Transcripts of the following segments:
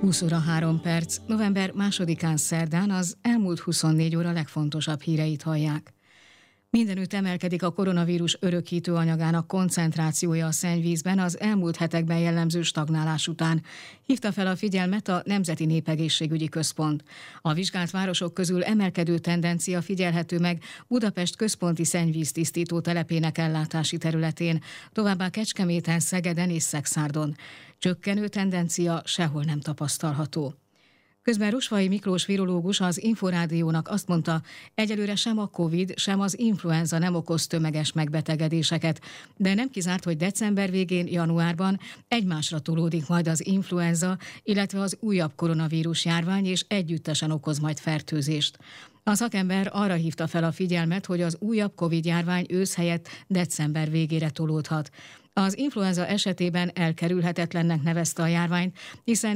20 óra 3 perc, november 2-án szerdán az elmúlt 24 óra legfontosabb híreit hallják. Mindenütt emelkedik a koronavírus örökítő anyagának koncentrációja a szennyvízben az elmúlt hetekben jellemző stagnálás után. Hívta fel a figyelmet a Nemzeti Népegészségügyi Központ. A vizsgált városok közül emelkedő tendencia figyelhető meg Budapest központi szennyvíztisztító telepének ellátási területén, továbbá Kecskeméten, Szegeden és Szekszárdon. Csökkenő tendencia sehol nem tapasztalható. Közben Rusvai Miklós virológus az Inforádiónak azt mondta, egyelőre sem a Covid, sem az influenza nem okoz tömeges megbetegedéseket, de nem kizárt, hogy december végén, januárban egymásra tolódik majd az influenza, illetve az újabb koronavírus járvány, és együttesen okoz majd fertőzést. A szakember arra hívta fel a figyelmet, hogy az újabb Covid-járvány ősz helyett december végére tolódhat. Az influenza esetében elkerülhetetlennek nevezte a járványt, hiszen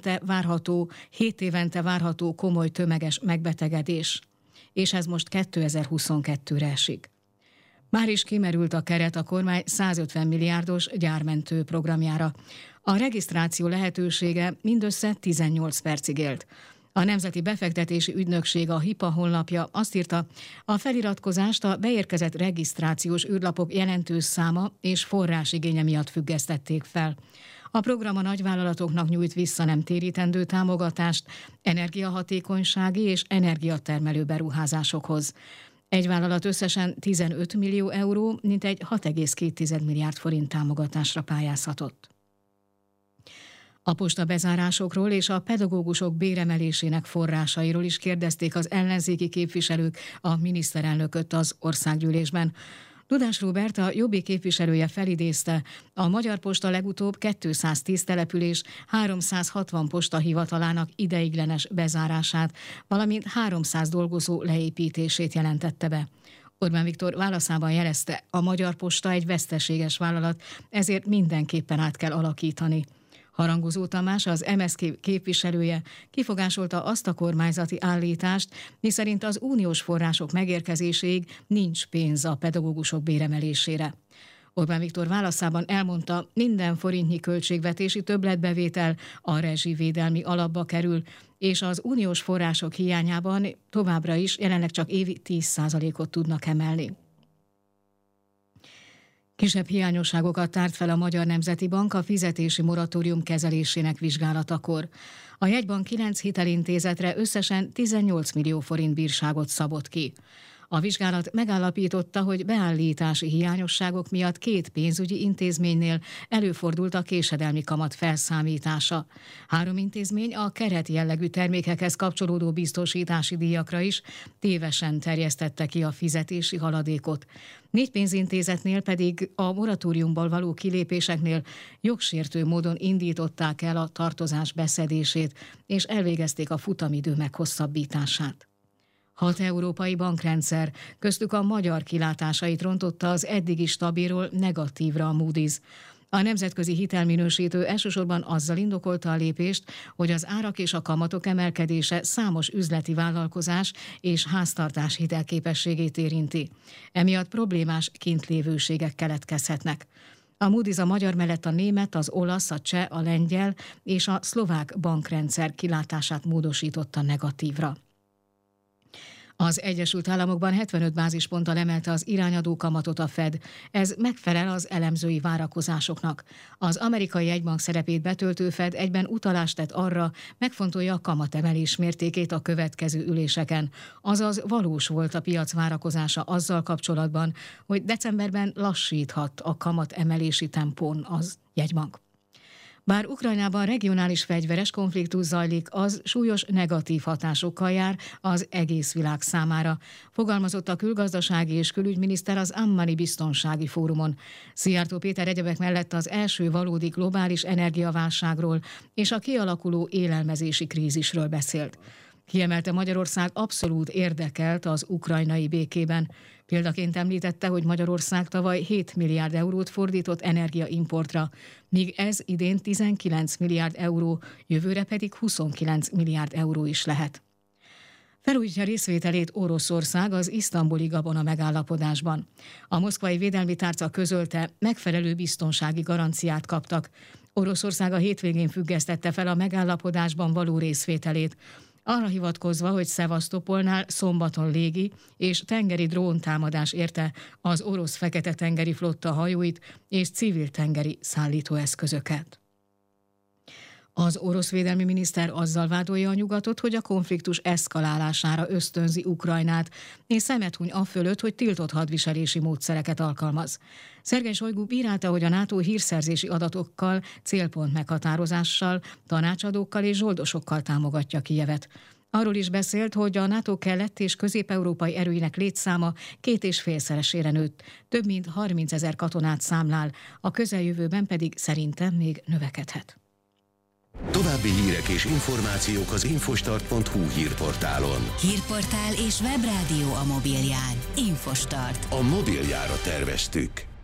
7 évente várható komoly tömeges megbetegedés. És ez most 2022-re esik. Már is kimerült a keret a kormány 150 milliárdos gyármentő programjára. A regisztráció lehetősége mindössze 18 percig élt. A Nemzeti Befektetési Ügynökség, a HIPA honlapja azt írta, a feliratkozást a beérkezett regisztrációs űrlapok jelentős száma és forrásigénye miatt függesztették fel. A program a nagyvállalatoknak nyújt vissza nem térítendő támogatást energiahatékonysági és energiatermelő beruházásokhoz. Egy vállalat összesen 15 millió euró, mintegy 6,2 milliárd forint támogatásra pályázhatott. A posta bezárásokról és a pedagógusok béremelésének forrásairól is kérdezték az ellenzéki képviselők a miniszterelnököt az országgyűlésben. Dudás Róbert, a Jobbik képviselője felidézte, a Magyar Posta legutóbb 210 település 360 postahivatalának ideiglenes bezárását, valamint 300 dolgozó leépítését jelentette be. Orbán Viktor válaszában jelezte, a Magyar Posta egy veszteséges vállalat, ezért mindenképpen át kell alakítani. Harangozó Tamás, az MSZK képviselője kifogásolta azt a kormányzati állítást, miszerint az uniós források megérkezéséig nincs pénz a pedagógusok béremelésére. Orbán Viktor válaszában elmondta, minden forintnyi költségvetési többletbevétel a rezsivédelmi alapba kerül, és az uniós források hiányában továbbra is jelenleg csak évi 10%-ot tudnak emelni. Kisebb hiányosságokat tárt fel a Magyar Nemzeti Bank a fizetési moratórium kezelésének vizsgálatakor. A jegybank 9 hitelintézetre összesen 18 millió forint bírságot szabott ki. A vizsgálat megállapította, hogy beállítási hiányosságok miatt 2 pénzügyi intézménynél előfordult a késedelmi kamat felszámítása. 3 intézmény a keret jellegű termékekhez kapcsolódó biztosítási díjakra is tévesen terjesztette ki a fizetési haladékot. 4 pénzintézetnél pedig a moratóriumból való kilépéseknél jogsértő módon indították el a tartozás beszedését, és elvégezték a futamidő meghosszabbítását. 6 európai bankrendszer, köztük a magyar kilátásait rontotta az eddigi stabilról negatívra a Moody's. A nemzetközi hitelminősítő elsősorban azzal indokolta a lépést, hogy az árak és a kamatok emelkedése számos üzleti vállalkozás és háztartás hitelképességét érinti. Emiatt problémás kintlévőségek keletkezhetnek. A Moody's a magyar mellett a német, az olasz, a cseh, a lengyel és a szlovák bankrendszer kilátását módosította negatívra. Az Egyesült Államokban 75 bázisponttal emelte az irányadó kamatot a Fed. Ez megfelel az elemzői várakozásoknak. Az amerikai jegybank szerepét betöltő Fed egyben utalást tett arra, megfontolja a kamatemelés mértékét a következő üléseken. Azaz valós volt a piac várakozása azzal kapcsolatban, hogy decemberben lassíthat a kamatemelési tempón az jegybank. Bár Ukrajnában regionális fegyveres konfliktus zajlik, az súlyos negatív hatásokkal jár az egész világ számára, fogalmazott a külgazdasági és külügyminiszter az Ammani Biztonsági Fórumon. Szijjártó Péter egyebek mellett az első valódi globális energiaválságról és a kialakuló élelmezési krízisről beszélt. Kiemelte, Magyarország abszolút érdekelt az ukrajnai békében. Példaként említette, hogy Magyarország tavaly 7 milliárd eurót fordított energiaimportra, míg ez idén 19 milliárd euró, jövőre pedig 29 milliárd euró is lehet. Felújítja részvételét Oroszország az isztambuli gabona megállapodásban. A moszkvai védelmi tárca közölte, megfelelő biztonsági garanciát kaptak. Oroszország a hétvégén függesztette fel a megállapodásban való részvételét, arra hivatkozva, hogy Szevasztopolnál szombaton légi és tengeri dróntámadás érte az orosz Fekete-tengeri flotta hajóit és civil tengeri szállítóeszközöket. Az orosz védelmi miniszter azzal vádolja a nyugatot, hogy a konfliktus eszkalálására ösztönzi Ukrajnát, és szemet huny afölött, hogy tiltott hadviselési módszereket alkalmaz. Szergej Sojgu bírálta, hogy a NATO hírszerzési adatokkal, célpont meghatározással, tanácsadókkal és zsoldosokkal támogatja Kijevet. Arról is beszélt, hogy a NATO keleti és közép-európai erőinek létszáma 2,5-szeresére nőtt, több mint 30 000 katonát számlál, a közeljövőben pedig szerintem még növekedhet. További hírek és információk az infostart.hu hírportálon. Hírportál és webrádió a mobilján. Infostart. A mobiljára terveztük.